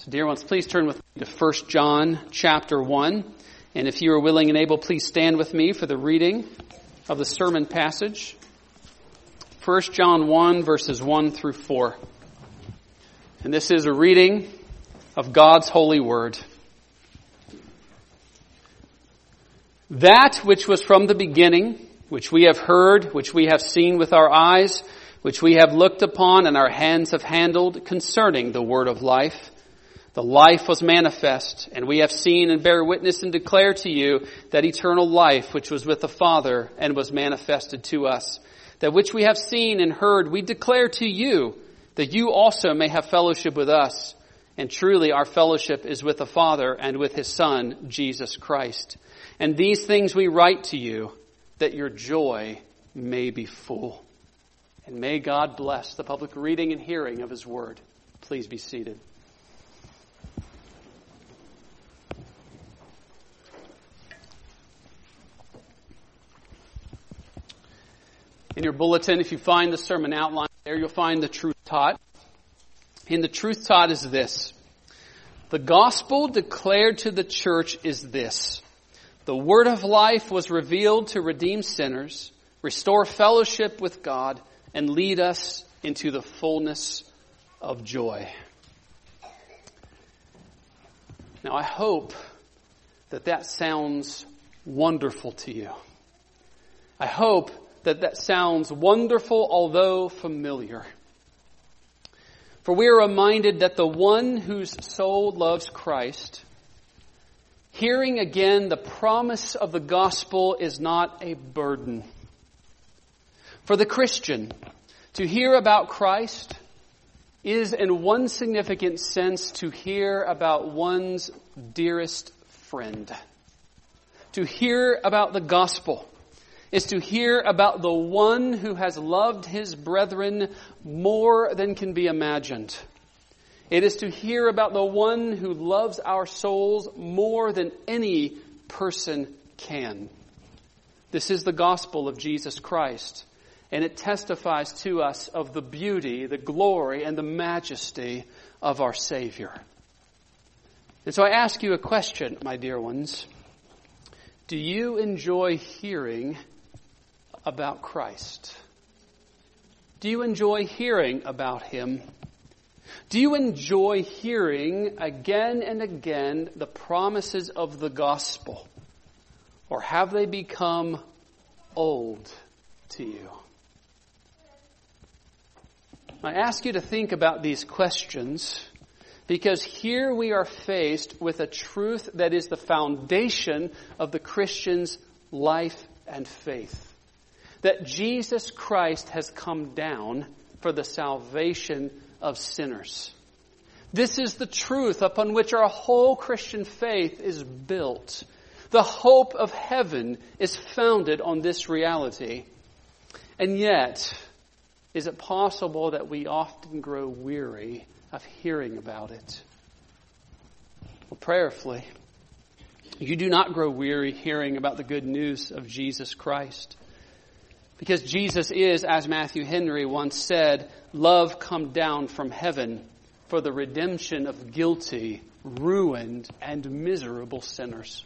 So dear ones, please turn with me to 1 John chapter 1. And if you are willing and able, please stand with me for the reading of the sermon passage. 1 John 1, verses 1 through 4. And this is a reading of God's holy word. That which was from the beginning, which we have heard, which we have seen with our eyes, which we have looked upon and our hands have handled concerning the word of life. The life was manifest, and we have seen and bear witness and declare to you that eternal life which was with the Father and was manifested to us. That which we have seen and heard we declare to you, that you also may have fellowship with us. And truly our fellowship is with the Father and with His Son, Jesus Christ. And these things we write to you, that your joy may be full. And may God bless the public reading and hearing of His word. Please be seated. In your bulletin, if you find the sermon outline there, you'll find the truth taught. And the truth taught is this. The gospel declared to the church is this. The word of life was revealed to redeem sinners, restore fellowship with God, and lead us into the fullness of joy. Now, I hope that sounds wonderful to you. I hope that sounds wonderful, although familiar. For we are reminded that the one whose soul loves Christ, hearing again the promise of the gospel is not a burden. For the Christian, to hear about Christ is in one significant sense to hear about one's dearest friend. To hear about the gospel is to hear about the one who has loved his brethren more than can be imagined. It is to hear about the one who loves our souls more than any person can. This is the gospel of Jesus Christ, and it testifies to us of the beauty, the glory, and the majesty of our Savior. And so I ask you a question, my dear ones. Do you enjoy hearing about Christ? Do you enjoy hearing about Him? Do you enjoy hearing again and again the promises of the gospel? Or have they become old to you? I ask you to think about these questions because here we are faced with a truth that is the foundation of the Christian's life and faith. That Jesus Christ has come down for the salvation of sinners. This is the truth upon which our whole Christian faith is built. The hope of heaven is founded on this reality. And yet, is it possible that we often grow weary of hearing about it? Well, prayerfully, you do not grow weary hearing about the good news of Jesus Christ. Because Jesus is, as Matthew Henry once said, love come down from heaven for the redemption of guilty, ruined, and miserable sinners.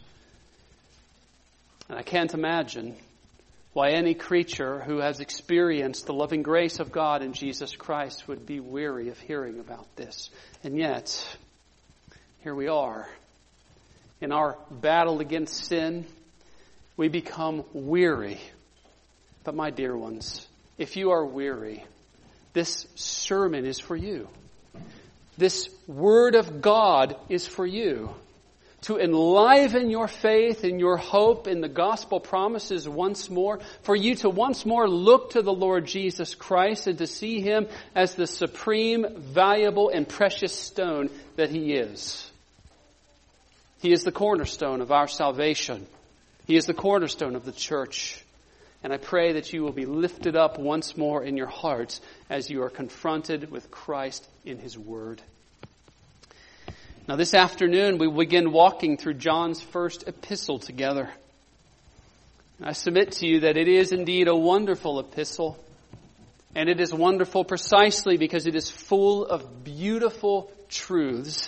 And I can't imagine why any creature who has experienced the loving grace of God in Jesus Christ would be weary of hearing about this. And yet, here we are. In our battle against sin, we become weary. But my dear ones, if you are weary, this sermon is for you. This word of God is for you. To enliven your faith and your hope in the gospel promises once more. For you to once more look to the Lord Jesus Christ and to see Him as the supreme, valuable, and precious stone that He is. He is the cornerstone of our salvation. He is the cornerstone of the church. And I pray that you will be lifted up once more in your hearts as you are confronted with Christ in His Word. Now this afternoon we will begin walking through John's first epistle together. I submit to you that it is indeed a wonderful epistle. And it is wonderful precisely because it is full of beautiful truths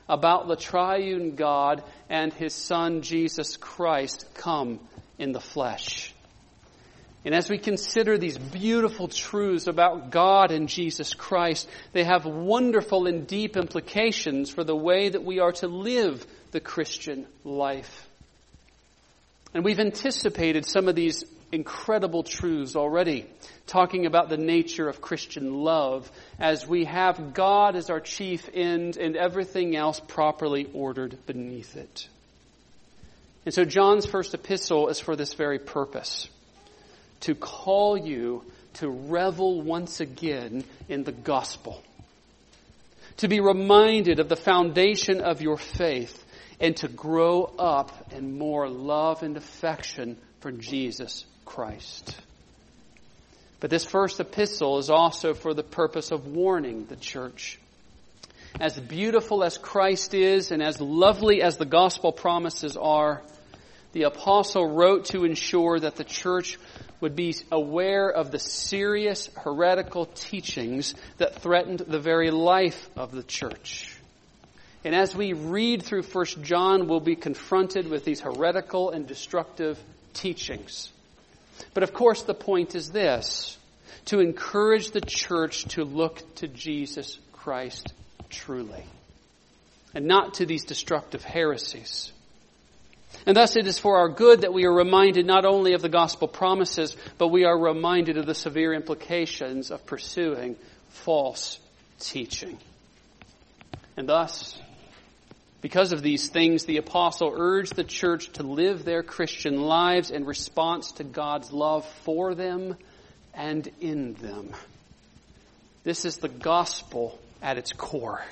about the triune God and His Son, Jesus Christ, come in the flesh. And as we consider these beautiful truths about God and Jesus Christ, they have wonderful and deep implications for the way that we are to live the Christian life. And we've anticipated some of these incredible truths already, talking about the nature of Christian love as we have God as our chief end and everything else properly ordered beneath it. And so John's first epistle is for this very purpose, to call you to revel once again in the gospel, to be reminded of the foundation of your faith, and to grow up in more love and affection for Jesus Christ. But this first epistle is also for the purpose of warning the church. As beautiful as Christ is and as lovely as the gospel promises are, the apostle wrote to ensure that the church would be aware of the serious heretical teachings that threatened the very life of the church. And as we read through 1 John, we'll be confronted with these heretical and destructive teachings. But of course the point is this, to encourage the church to look to Jesus Christ truly, and not to these destructive heresies. And thus it is for our good that we are reminded not only of the gospel promises, but we are reminded of the severe implications of pursuing false teaching. And thus, because of these things, the apostle urged the church to live their Christian lives in response to God's love for them and in them. This is the gospel at its core.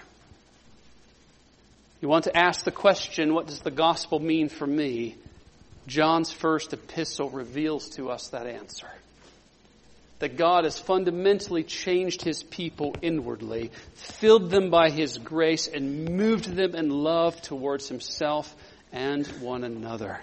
You want to ask the question, what does the gospel mean for me? John's first epistle reveals to us that answer. That God has fundamentally changed His people inwardly, filled them by His grace, and moved them in love towards Himself and one another.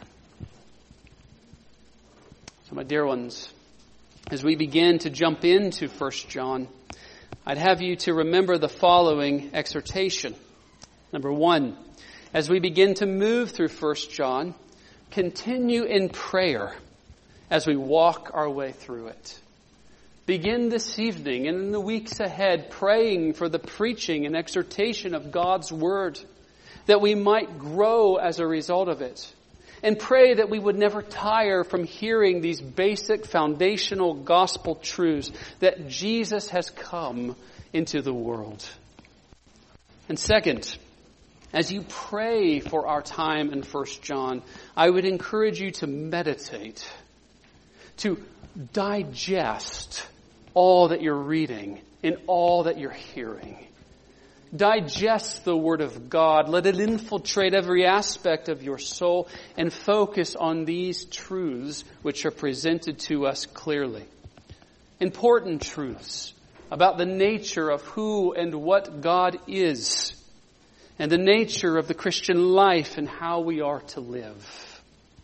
So my dear ones, as we begin to jump into 1 John, I'd have you to remember the following exhortation. Number 1, as we begin to move through 1 John, continue in prayer as we walk our way through it. Begin this evening and in the weeks ahead praying for the preaching and exhortation of God's Word, that we might grow as a result of it. And pray that we would never tire from hearing these basic foundational gospel truths that Jesus has come into the world. And second, as you pray for our time in 1 John, I would encourage you to meditate, to digest all that you're reading and all that you're hearing. Digest the Word of God. Let it infiltrate every aspect of your soul and focus on these truths which are presented to us clearly. Important truths about the nature of who and what God is, and the nature of the Christian life and how we are to live.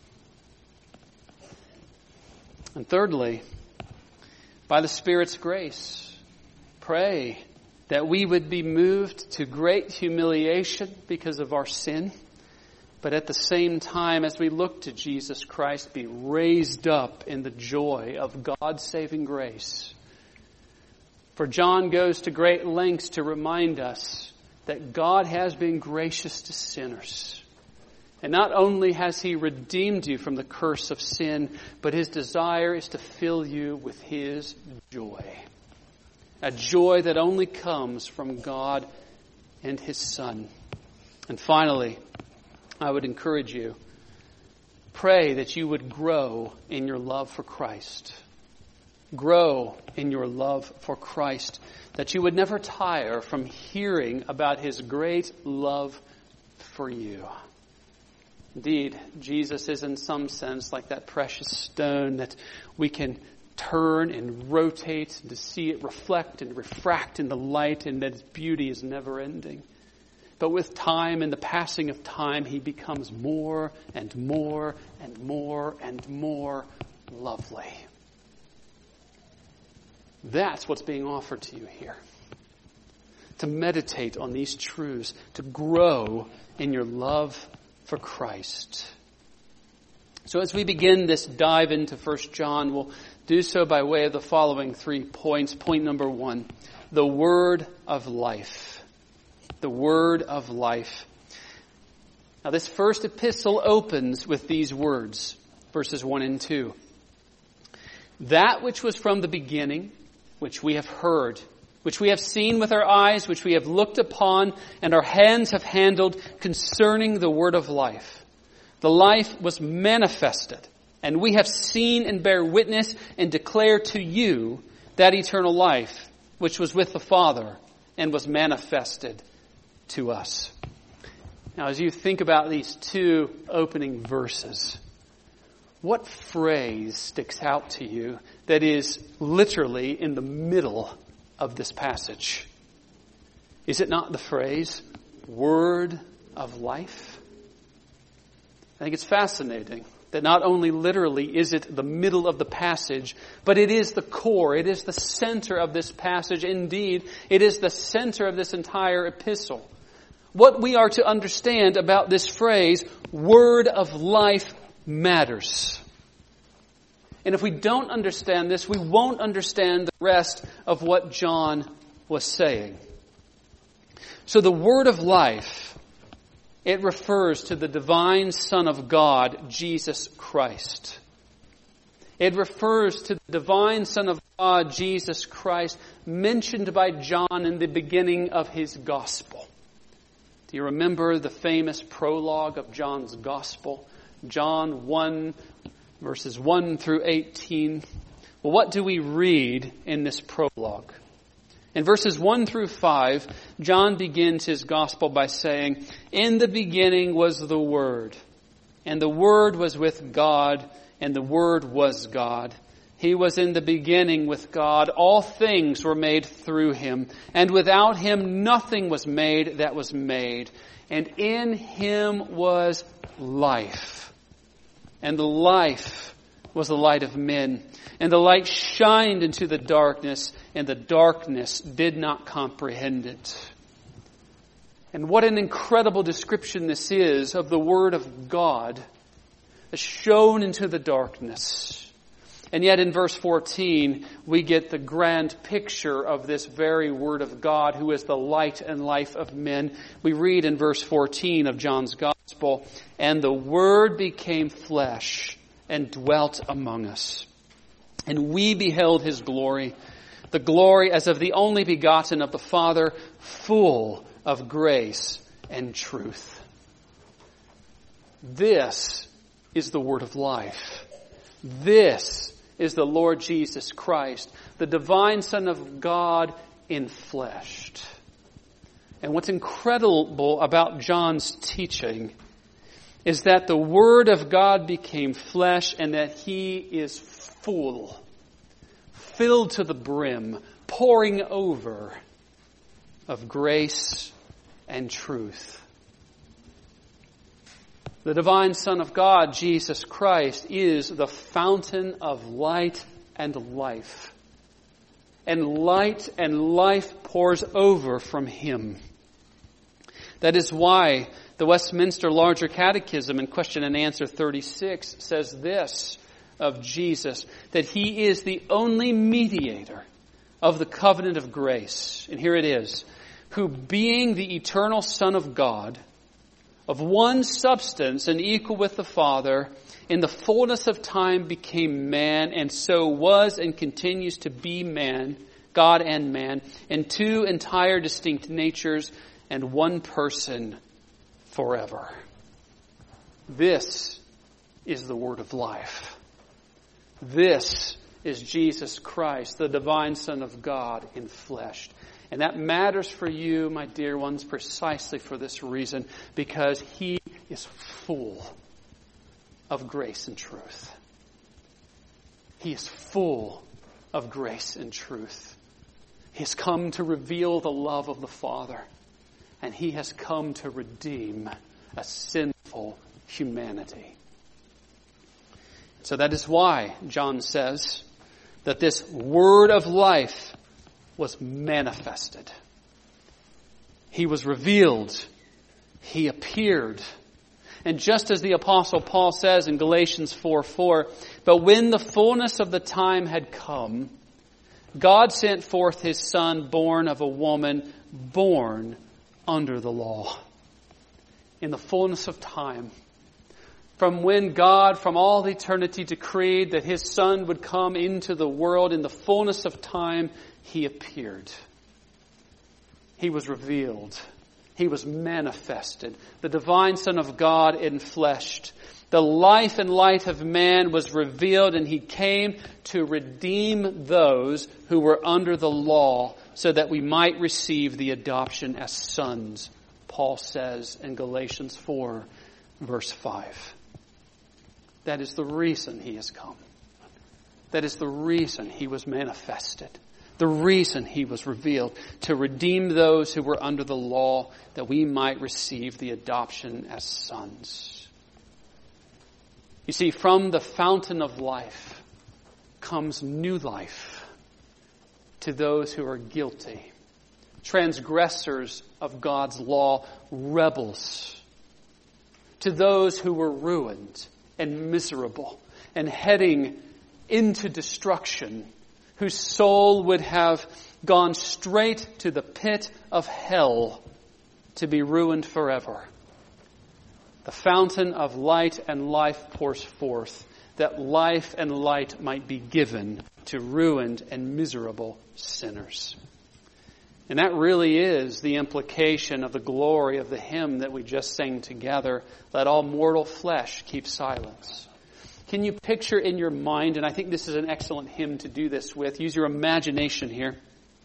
And thirdly, by the Spirit's grace, pray that we would be moved to great humiliation because of our sin, but at the same time, as we look to Jesus Christ, be raised up in the joy of God's saving grace. For John goes to great lengths to remind us that God has been gracious to sinners. And not only has He redeemed you from the curse of sin, but His desire is to fill you with His joy. A joy that only comes from God and His Son. And finally, I would encourage you, pray that you would grow in your love for Christ. Grow in your love for Christ, that you would never tire from hearing about His great love for you. Indeed, Jesus is in some sense like that precious stone that we can turn and rotate to see it reflect and refract in the light, and that its beauty is never ending. But with time and the passing of time, He becomes more and more and more and more lovely. That's what's being offered to you here. to meditate on these truths, to grow in your love for Christ. So as we begin this dive into 1 John, we'll do so by way of the following 3 points. Point number 1, the word of life. The word of life. Now this first epistle opens with these words, verses 1 and 2. That which was from the beginning, which we have heard, which we have seen with our eyes, which we have looked upon, and our hands have handled concerning the word of life. The life was manifested, and we have seen and bear witness and declare to you that eternal life, which was with the Father and was manifested to us. Now, as you think about these 2 opening verses, what phrase sticks out to you that is literally in the middle of this passage? Is it not the phrase, word of life? I think it's fascinating that not only literally is it the middle of the passage, but it is the core, it is the center of this passage. Indeed, it is the center of this entire epistle. What we are to understand about this phrase, word of life, matters. And if we don't understand this, we won't understand the rest of what John was saying. So the word of life, it refers to the divine Son of God, Jesus Christ. It refers to the divine Son of God, Jesus Christ, mentioned by John in the beginning of his gospel. Do you remember the famous prologue of John's gospel? John 1, verses 1 through 18. Well, what do we read in this prologue? In verses 1 through 5, John begins his gospel by saying, "In the beginning was the Word, and the Word was with God, and the Word was God. He was in the beginning with God. All things were made through Him, and without Him nothing was made that was made. And in Him was life, and the life was the light of men. And the light shined into the darkness, and the darkness did not comprehend it." And what an incredible description this is of the Word of God as shown into the darkness. And yet in verse 14, we get the grand picture of this very Word of God, who is the light and life of men. We read in verse 14 of John's Gospel, "And the Word became flesh and dwelt among us. And we beheld His glory, the glory as of the only begotten of the Father, full of grace and truth." This is the word of life. This is the Lord Jesus Christ, the divine Son of God enfleshed. And what's incredible about John's teaching is that the Word of God became flesh and that He is full, filled to the brim, pouring over of grace and truth. The divine Son of God, Jesus Christ, is the fountain of light and life. And life pours over from Him. That is why the Westminster Larger Catechism in Question and Answer 36 says this of Jesus, that He is the only mediator of the covenant of grace. And here it is, who being the eternal Son of God, of one substance and equal with the Father, in the fullness of time became man, and so was and continues to be man, God and man, in 2 entire distinct natures and one person forever. This is the word of life. This is Jesus Christ, the divine Son of God, enfleshed. And that matters for you, my dear ones, precisely for this reason, because He is full of grace and truth. He is full of grace and truth. He has come to reveal the love of the Father, and He has come to redeem a sinful humanity. So that is why John says that this word of life was manifested. He was revealed. He appeared. And just as the Apostle Paul says in Galatians 4:4, but when the fullness of the time had come, God sent forth His Son, born of a woman, born under the law. In the fullness of time, from when God, from all eternity, decreed that His Son would come into the world, in the fullness of time, He appeared. He was revealed. He was manifested. The divine Son of God enfleshed. The life and light of man was revealed, and He came to redeem those who were under the law so that we might receive the adoption as sons, Paul says in Galatians 4, verse 5. That is the reason He has come. That is the reason He was manifested. The reason He was revealed, to redeem those who were under the law, that we might receive the adoption as sons. You see, from the fountain of life comes new life to those who are guilty, transgressors of God's law, rebels, to those who were ruined and miserable and heading into destruction, whose soul would have gone straight to the pit of hell to be ruined forever. The fountain of light and life pours forth, that life and light might be given to ruined and miserable sinners. And that really is the implication of the glory of the hymn that we just sang together, Let All Mortal Flesh Keep Silence. Can you picture in your mind, and I think this is an excellent hymn to do this with, use your imagination here.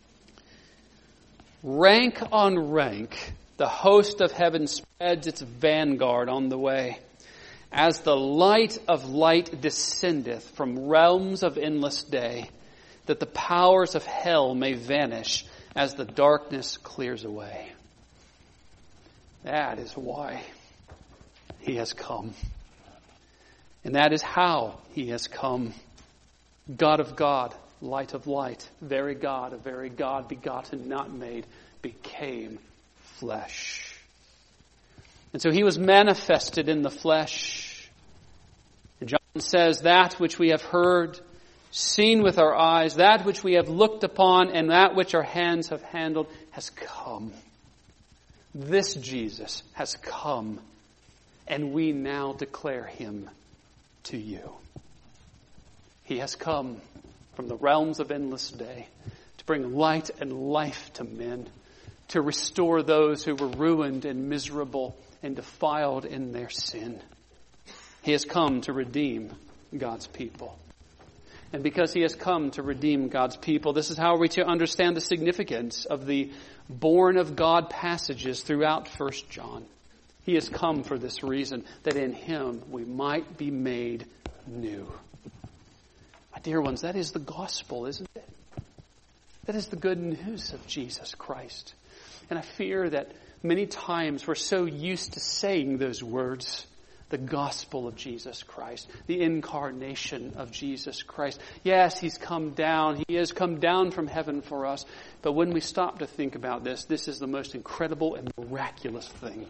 Rank on rank, the host of heaven spreads its vanguard on the way, as the light of light descendeth from realms of endless day, that the powers of hell may vanish as the darkness clears away. That is why He has come. And that is how He has come. God of God, light of light, very God of very God, begotten, not made, became flesh. And so He was manifested in the flesh. And John says, that which we have heard, seen with our eyes, that which we have looked upon, and that which our hands have handled has come. This Jesus has come, and we now declare Him to you. He has come from the realms of endless day to bring light and life to men, to restore those who were ruined and miserable and defiled in their sin. He has come to redeem God's people. And because He has come to redeem God's people, this is how we're to understand the significance of the born of God passages throughout 1 John. He has come for this reason, that in Him we might be made new. My dear ones, that is the gospel, isn't it? That is the good news of Jesus Christ. And I fear that many times we're so used to saying those words, the gospel of Jesus Christ, the incarnation of Jesus Christ. Yes, He's come down. He has come down from heaven for us. But when we stop to think about this, this is the most incredible and miraculous thing.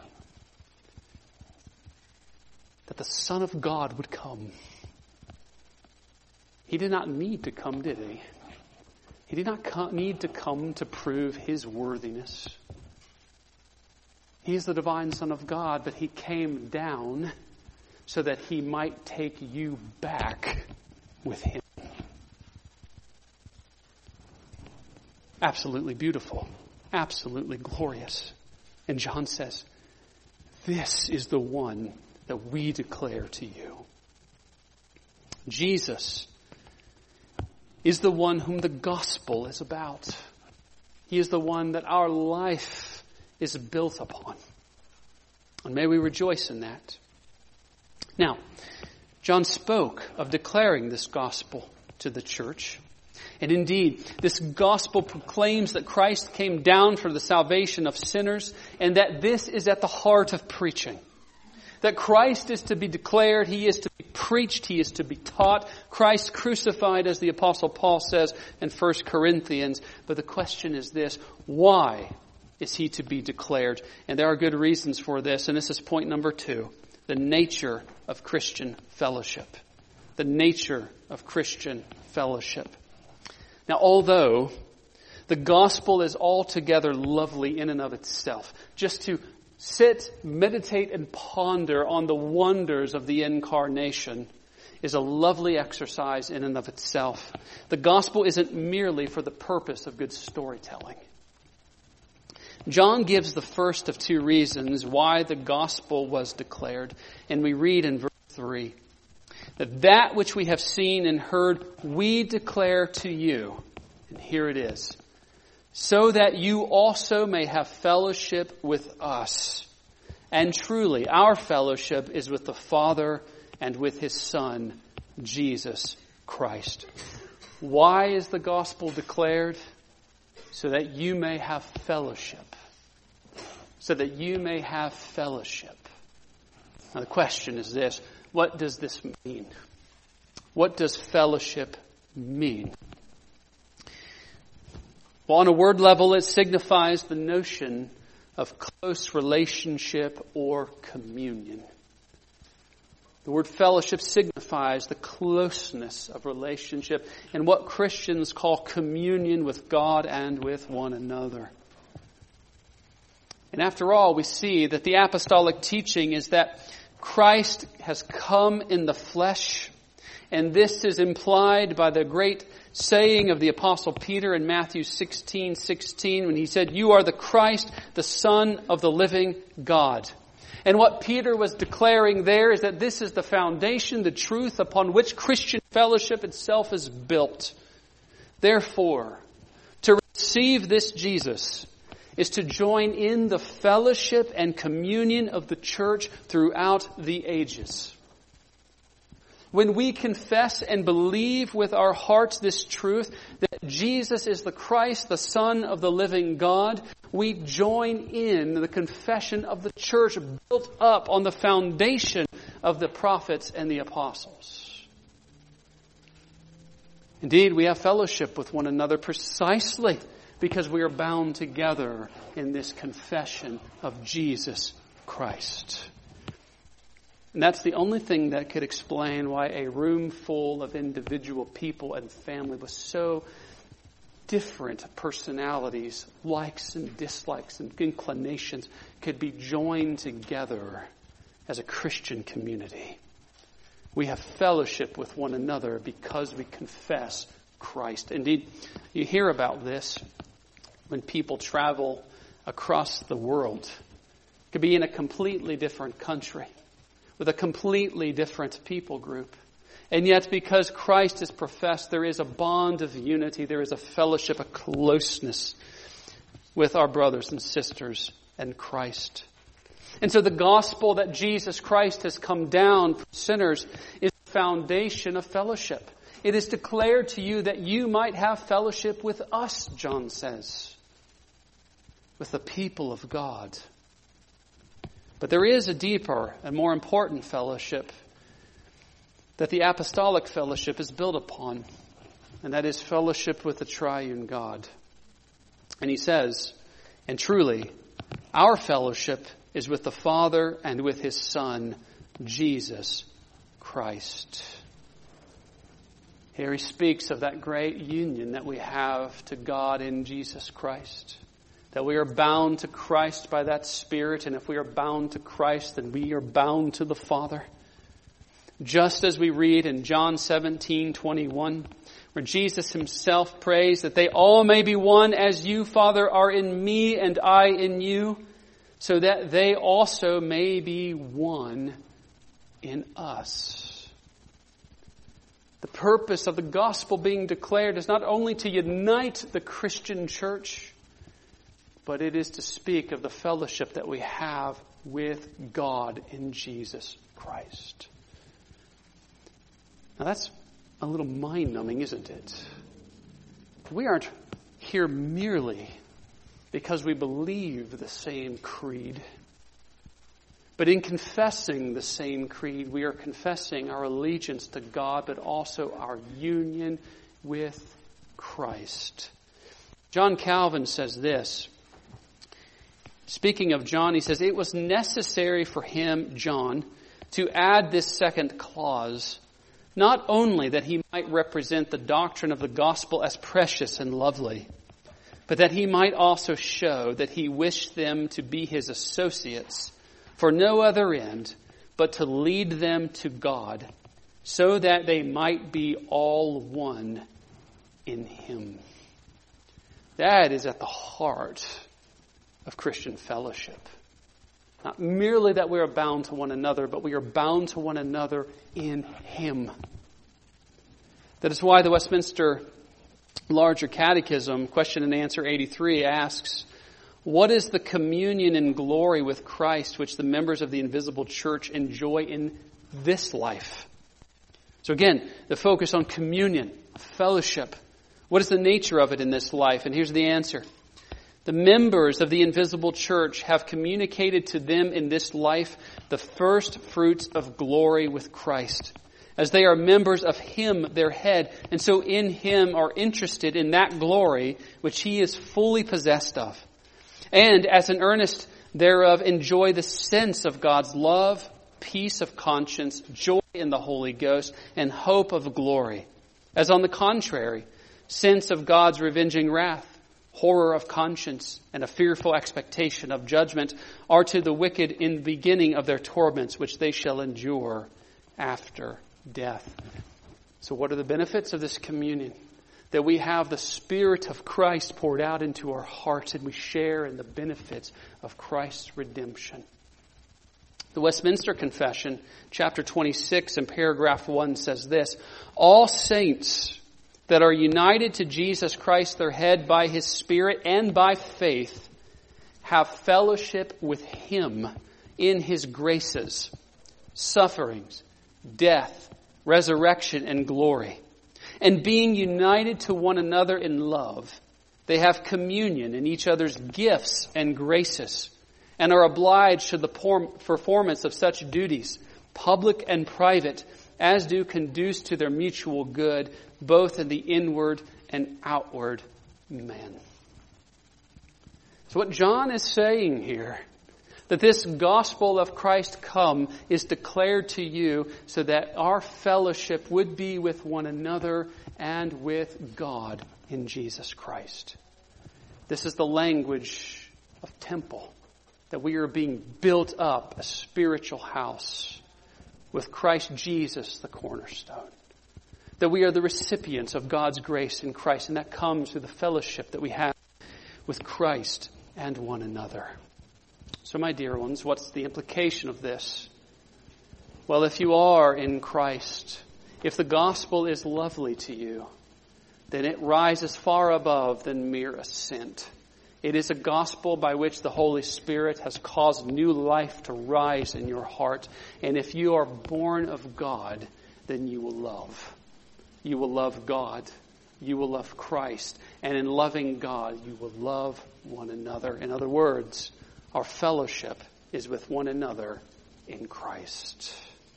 That the Son of God would come. He did not need to come, did He? He did not need to come to prove His worthiness. He is the divine Son of God, but He came down so that He might take you back with Him. Absolutely beautiful. Absolutely glorious. And John says, this is the one that we declare to you. Jesus is the one whom the gospel is about. He is the one that our life is built upon. And may we rejoice in that. Now, John spoke of declaring this gospel to the church. And indeed, this gospel proclaims that Christ came down for the salvation of sinners, and that this is at the heart of preaching. That Christ is to be declared, He is to be preached, He is to be taught. Christ crucified, as the Apostle Paul says in 1 Corinthians. But the question is this, why is he to be declared. And there are good reasons for this. And this is point number 2. The nature of Christian fellowship. The nature of Christian fellowship. Now, although the gospel is altogether lovely in and of itself, just to sit, meditate, and ponder on the wonders of the incarnation is a lovely exercise in and of itself. The gospel isn't merely for the purpose of good storytelling. John gives the first of 2 reasons why the gospel was declared, and we read in verse 3, that which we have seen and heard we declare to you, and here it is, so that you also may have fellowship with us. And truly, our fellowship is with the Father and with His Son, Jesus Christ. Why is the gospel declared? So that you may have fellowship. So that you may have fellowship. Now the question is this: what does this mean? What does fellowship mean? Well, on a word level, it signifies the notion of close relationship or communion. The word fellowship signifies the closeness of relationship and what Christians call communion with God and with one another. And after all, we see that the apostolic teaching is that Christ has come in the flesh, and this is implied by the great saying of the Apostle Peter in Matthew 16:16 when he said, "You are the Christ, the Son of the living God." And what Peter was declaring there is that this is the foundation, the truth upon which Christian fellowship itself is built. Therefore, to receive this Jesus is to join in the fellowship and communion of the church throughout the ages. When we confess and believe with our hearts this truth, that Jesus is the Christ, the Son of the living God, we join in the confession of the church built up on the foundation of the prophets and the apostles. Indeed, we have fellowship with one another precisely because we are bound together in this confession of Jesus Christ. And that's the only thing that could explain why a room full of individual people and family with so different personalities, likes and dislikes and inclinations could be joined together as a Christian community. We have fellowship with one another because we confess Christ. Indeed, you hear about this when people travel across the world. It could be in a completely different country, with a completely different people group. And yet, because Christ is professed, there is a bond of unity, there is a fellowship, a closeness with our brothers and sisters and Christ. And so the gospel that Jesus Christ has come down for sinners is the foundation of fellowship. It is declared to you that you might have fellowship with us, John says, with the people of God. But there is a deeper and more important fellowship that the apostolic fellowship is built upon, and that is fellowship with the triune God. And he says, and truly, our fellowship is with the Father and with His Son, Jesus Christ. Here he speaks of that great union that we have to God in Jesus Christ. That we are bound to Christ by that Spirit, and if we are bound to Christ, then we are bound to the Father. Just as we read in John 17:21, where Jesus Himself prays that they all may be one as you, Father, are in me and I in you, so that they also may be one in us. The purpose of the gospel being declared is not only to unite the Christian church, but it is to speak of the fellowship that we have with God in Jesus Christ. Now that's a little mind-numbing, isn't it? We aren't here merely because we believe the same creed. But in confessing the same creed, we are confessing our allegiance to God, but also our union with Christ. John Calvin says this: Speaking of John, he says, it was necessary for him, John, to add this second clause, not only that he might represent the doctrine of the gospel as precious and lovely, but that he might also show that he wished them to be his associates for no other end, but to lead them to God, so that they might be all one in him. That is at the heart of Christian fellowship. Not merely that we are bound to one another, but we are bound to one another in him. That is why the Westminster Larger Catechism, question and answer 83, asks, what is the communion and glory with Christ which the members of the invisible church enjoy in this life? So again, the focus on communion, fellowship. What is the nature of it in this life? And here's the answer. The members of the invisible church have communicated to them in this life the first fruits of glory with Christ, as they are members of Him, their head, and so in Him are interested in that glory which He is fully possessed of. And as an earnest thereof enjoy the sense of God's love, peace of conscience, joy in the Holy Ghost, and hope of glory. As on the contrary, sense of God's revenging wrath, horror of conscience, and a fearful expectation of judgment are to the wicked in the beginning of their torments, which they shall endure after death. So what are the benefits of this communion? That we have the Spirit of Christ poured out into our hearts and we share in the benefits of Christ's redemption. The Westminster Confession, chapter 26 and paragraph 1 says this, all saints that are united to Jesus Christ, their head, by His Spirit and by faith, have fellowship with Him in His graces, sufferings, death, resurrection, and glory. And being united to one another in love, they have communion in each other's gifts and graces, and are obliged to the performance of such duties, public and private, as do conduce to their mutual good, both in the inward and outward man. So what John is saying here, that this gospel of Christ come is declared to you so that our fellowship would be with one another and with God in Jesus Christ. This is the language of temple, that we are being built up a spiritual house with Christ Jesus the cornerstone. That we are the recipients of God's grace in Christ, and that comes through the fellowship that we have with Christ and one another. So my dear ones, what's the implication of this? Well, if you are in Christ, if the gospel is lovely to you, then it rises far above than mere assent. It is a gospel by which the Holy Spirit has caused new life to rise in your heart. And if you are born of God, then you will love. You will love God. You will love Christ. And in loving God, you will love one another. In other words, our fellowship is with one another in Christ.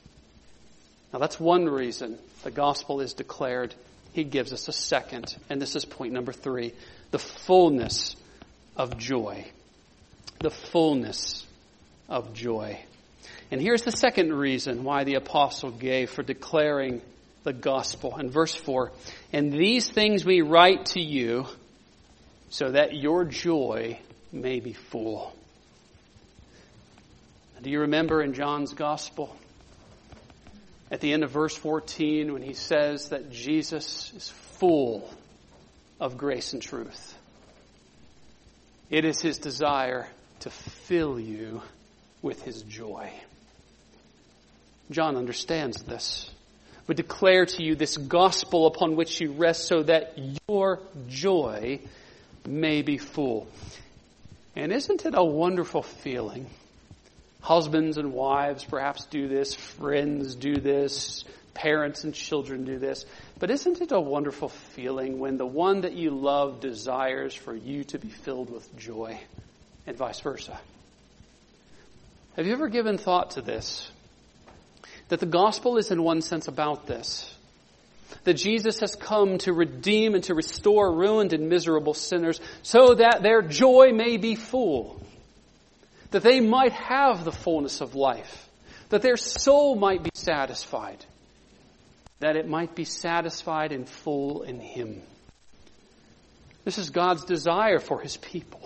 Now that's one reason the gospel is declared. He gives us a second, and this is point number 3, the fullness of joy. The fullness of joy. And here's the second reason why the apostle gave for declaring the gospel. In verse 4, and these things we write to you so that your joy may be full. Do you remember in John's gospel, at the end of verse 14, when he says that Jesus is full of grace and truth? It is His desire to fill you with His joy. John understands this. We declare to you this gospel upon which you rest so that your joy may be full. And isn't it a wonderful feeling? Husbands and wives perhaps do this, friends do this, parents and children do this. But isn't it a wonderful feeling when the one that you love desires for you to be filled with joy, and vice versa? Have you ever given thought to this? That the gospel is in one sense about this. That Jesus has come to redeem and to restore ruined and miserable sinners so that their joy may be full. that they might have the fullness of life, that their soul might be satisfied, that it might be satisfied in full in Him. This is God's desire for His people.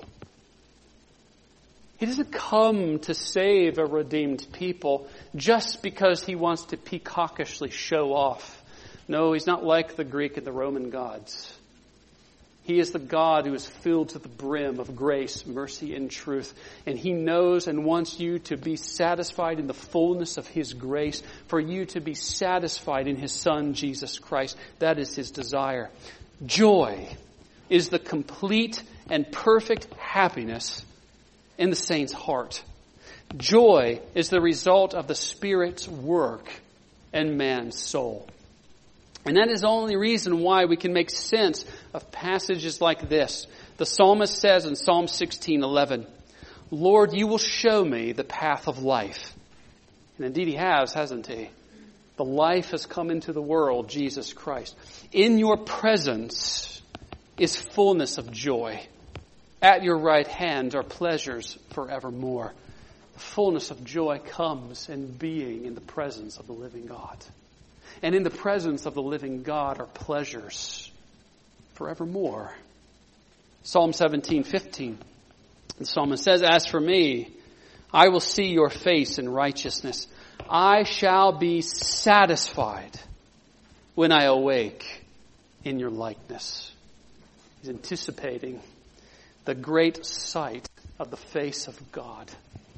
He doesn't come to save a redeemed people just because He wants to peacockishly show off. No, He's not like the Greek and the Roman gods. He is the God who is filled to the brim of grace, mercy, and truth. And He knows and wants you to be satisfied in the fullness of His grace, for you to be satisfied in His Son, Jesus Christ. That is His desire. Joy is the complete and perfect happiness in the saint's heart. Joy is the result of the Spirit's work in man's soul. And that is the only reason why we can make sense of passages like this. The psalmist says in Psalm 16:11, Lord, you will show me the path of life. And indeed He has, hasn't He? The life has come into the world, Jesus Christ. In your presence is fullness of joy. At your right hand are pleasures forevermore. The fullness of joy comes in being in the presence of the living God. And in the presence of the living God are pleasures forevermore. Psalm 17:15. The psalmist says, As for me, I will see your face in righteousness. I shall be satisfied when I awake in your likeness. He's anticipating the great sight of the face of God.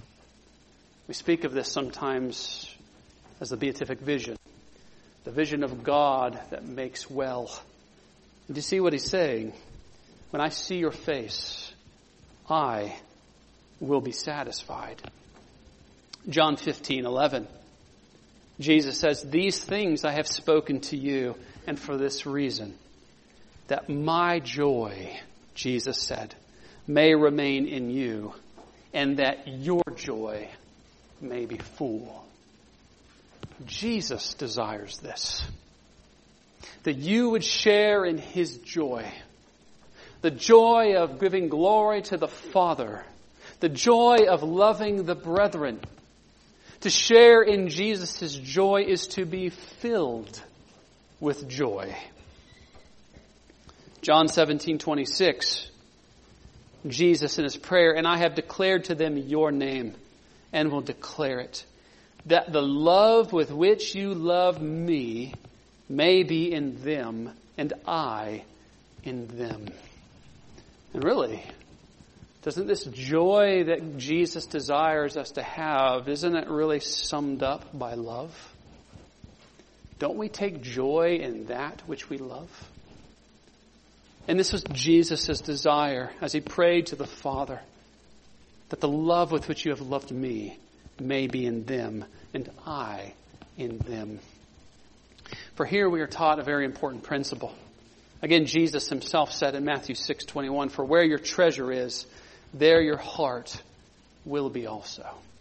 We speak of this sometimes as the beatific vision. The vision of God that makes well. And do you see what he's saying? When I see your face, I will be satisfied. John 15:11. Jesus says, These things I have spoken to you, and for this reason, that my joy, Jesus said, may remain in you, and that your joy may be full. Jesus desires this. That you would share in His joy. The joy of giving glory to the Father. The joy of loving the brethren. To share in Jesus' joy is to be filled with joy. John 17:26. Jesus in His prayer, and I have declared to them your name, and will declare it, that the love with which you love me may be in them, and I in them. And really, doesn't this joy that Jesus desires us to have, isn't it really summed up by love? Don't we take joy in that which we love? And this was Jesus' desire as He prayed to the Father, that the love with which you have loved me may be in them, and I in them. For here we are taught a very important principle. Again, Jesus Himself said in Matthew 6:21, For where your treasure is, there your heart will be also.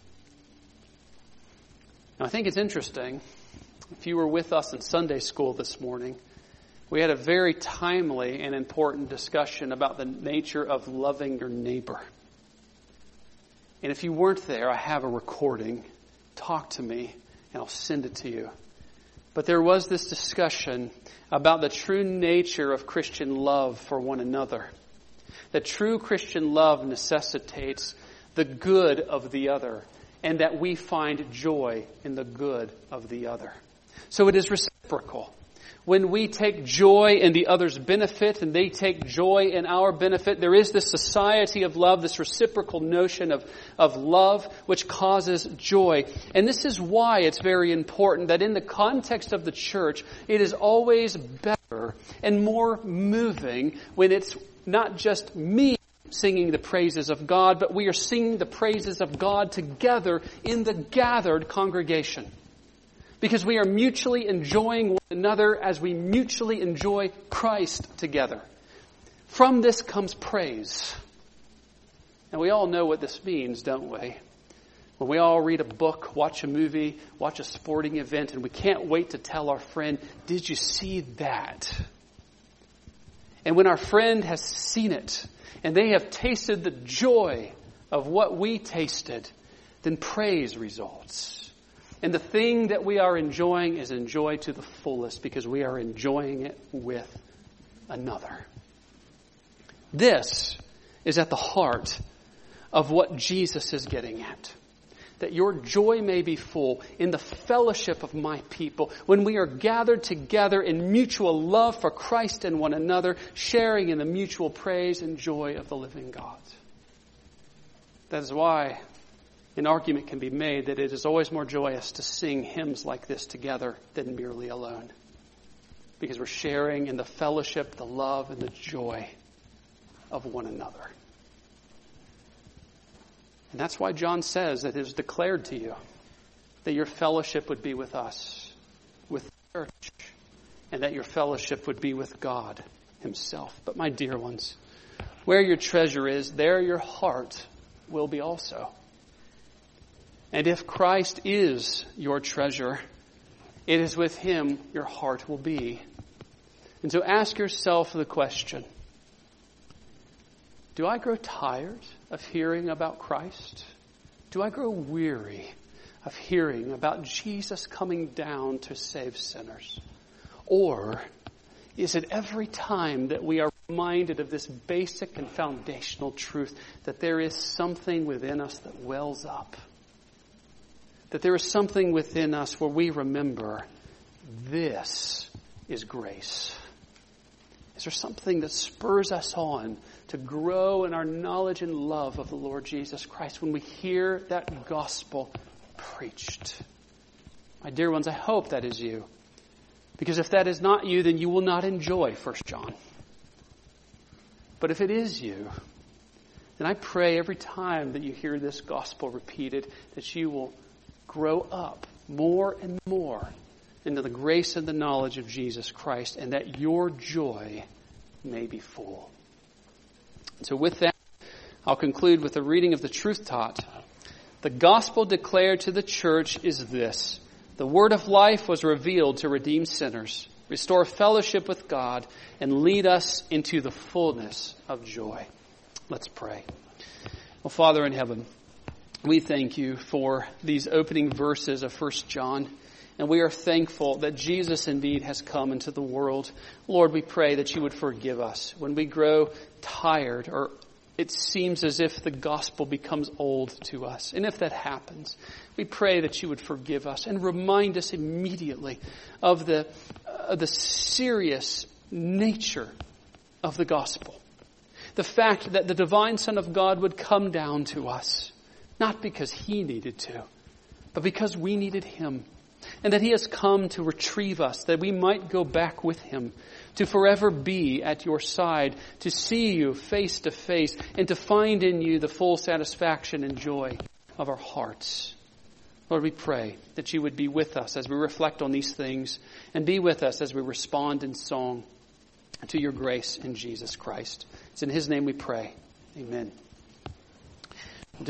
Now I think it's interesting, if you were with us in Sunday school this morning, we had a very timely and important discussion about the nature of loving your neighbor. And if you weren't there, I have a recording. Talk to me and I'll send it to you. But there was this discussion about the true nature of Christian love for one another. That true Christian love necessitates the good of the other, and that we find joy in the good of the other. So it is reciprocal. When we take joy in the other's benefit and they take joy in our benefit, there is this society of love, this reciprocal notion of love which causes joy. And this is why it's very important that in the context of the church, it is always better and more moving when it's not just me singing the praises of God, but we are singing the praises of God together in the gathered congregation. Because we are mutually enjoying one another as we mutually enjoy Christ together. From this comes praise. And we all know what this means, don't we? When we all read a book, watch a movie, watch a sporting event, and we can't wait to tell our friend, did you see that? And when our friend has seen it, and they have tasted the joy of what we tasted, then praise results. And the thing that we are enjoying is enjoyed to the fullest because we are enjoying it with another. This is at the heart of what Jesus is getting at. That your joy may be full in the fellowship of my people, when we are gathered together in mutual love for Christ and one another, sharing in the mutual praise and joy of the living God. That is why an argument can be made that it is always more joyous to sing hymns like this together than merely alone. Because we're sharing in the fellowship, the love, and the joy of one another. And that's why John says that it is declared to you that your fellowship would be with us, with the church, and that your fellowship would be with God himself. But my dear ones, where your treasure is, there your heart will be also. And if Christ is your treasure, it is with him your heart will be. And so ask yourself the question, do I grow tired of hearing about Christ? Do I grow weary of hearing about Jesus coming down to save sinners? Or is it every time that we are reminded of this basic and foundational truth that there is something within us that wells up? That there is something within us where we remember, this is grace. Is there something that spurs us on to grow in our knowledge and love of the Lord Jesus Christ when we hear that gospel preached? My dear ones, I hope that is you. Because if that is not you, then you will not enjoy 1 John. But if it is you, then I pray every time that you hear this gospel repeated that you will grow up more and more into the grace and the knowledge of Jesus Christ, and that your joy may be full. So with that, I'll conclude with a reading of the truth taught. The gospel declared to the church is this: the word of life was revealed to redeem sinners, restore fellowship with God, and lead us into the fullness of joy. Let's pray. Well, Father in heaven, we thank you for these opening verses of 1 John. And we are thankful that Jesus indeed has come into the world. Lord, we pray that you would forgive us when we grow tired or it seems as if the gospel becomes old to us. And if that happens, we pray that you would forgive us and remind us immediately of the serious nature of the gospel. The fact that the divine Son of God would come down to us, not because he needed to, but because we needed him. And that he has come to retrieve us, that we might go back with him, to forever be at your side, to see you face to face, and to find in you the full satisfaction and joy of our hearts. Lord, we pray that you would be with us as we reflect on these things, and be with us as we respond in song to your grace in Jesus Christ. It's in his name we pray. Amen.